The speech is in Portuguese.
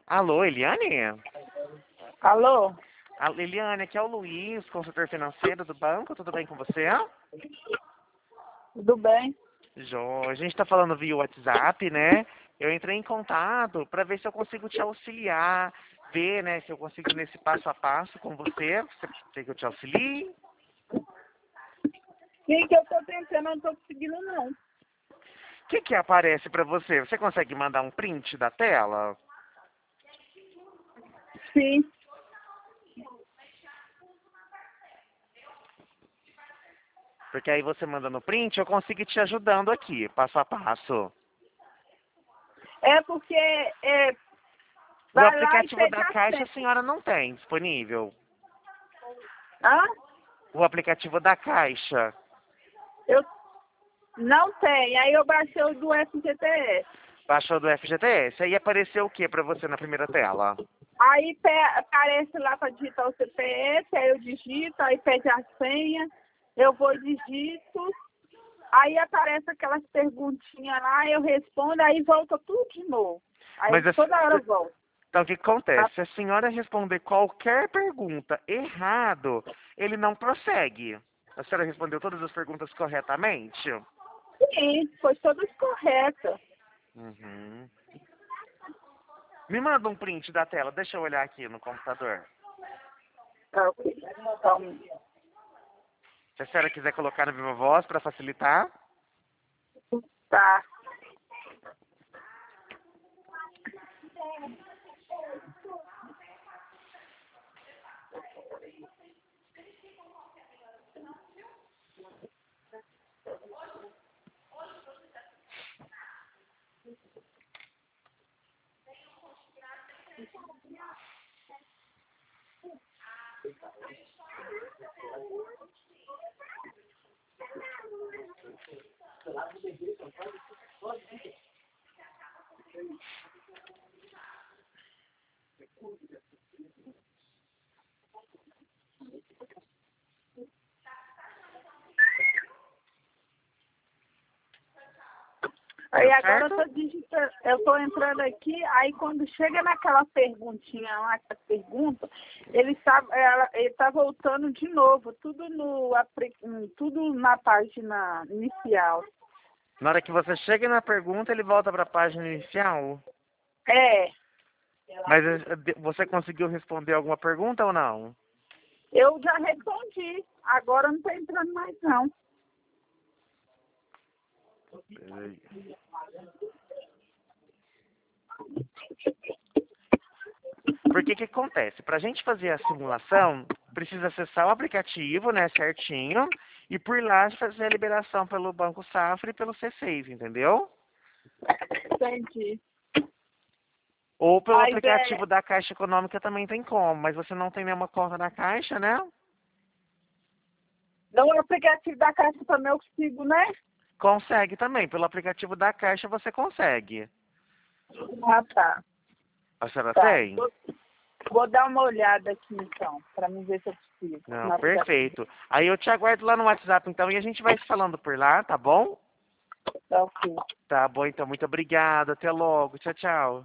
Alô, Eliane? Alô? Eliane, aqui é o Luiz, consultor financeiro do banco. Tudo bem com você? Tudo bem? A gente está falando via WhatsApp, né? Eu entrei em contato para ver se eu consigo te auxiliar, ver, né, se eu consigo nesse passo a passo com você. Você quer que eu te auxilie? Sim, que eu tô tentando, não tô conseguindo não. O que aparece para você? Você consegue mandar um print da tela? Sim. Porque aí você manda no print, eu consigo ir te ajudando aqui, passo a passo. É porque O vai lá e aplicativo pede da a Caixa a senha. senhora não tem disponível. Hã? O aplicativo da Caixa. Eu não tem. Aí eu baixei o do FGTS. Baixou do FGTS. Aí apareceu o que para você na primeira tela? Aí aparece lá para digitar o CPF, aí eu digito, aí pede a senha, eu vou e digito, aí aparece aquelas perguntinhas lá, eu respondo, aí volta tudo de novo. Aí Mas toda hora volta. então o que acontece? Se a senhora responder qualquer pergunta errado, ele não prossegue. A senhora respondeu todas as perguntas corretamente? Sim, foi todas corretas. Uhum. Me manda um print da tela, deixa eu olhar aqui no computador. Tá, ok. Então, Se a senhora quiser colocar na viva voz para facilitar. tá. Aí Deu agora certo? eu tô entrando aqui, aí quando chega naquela perguntinha lá, que pergunta, ele tá voltando de novo, tudo na página inicial. Na hora que você chega na pergunta, ele volta para a página inicial. É, Mas você conseguiu responder alguma pergunta ou não? eu já respondi, agora não tá entrando mais não. Peraí. Porque o que acontece? Para a gente fazer a simulação, precisa acessar o aplicativo, né, certinho, e por lá fazer a liberação pelo Banco Safra e pelo C6, entendeu? Entendi. Ou pelo Mas aplicativo da Caixa Econômica também tem como, mas você não tem nenhuma conta na Caixa, né? no aplicativo da Caixa também eu consigo, né? Consegue também, pelo aplicativo da Caixa você consegue. Ah, tá. A senhora Tá. tem? Vou dar uma olhada aqui então, para me ver se eu consigo. Não, No aplicativo. perfeito. Aí eu te aguardo lá no WhatsApp então e a gente vai se falando por lá, tá bom? Tá ok. Tá bom, então muito obrigado. Até logo. Tchau, tchau.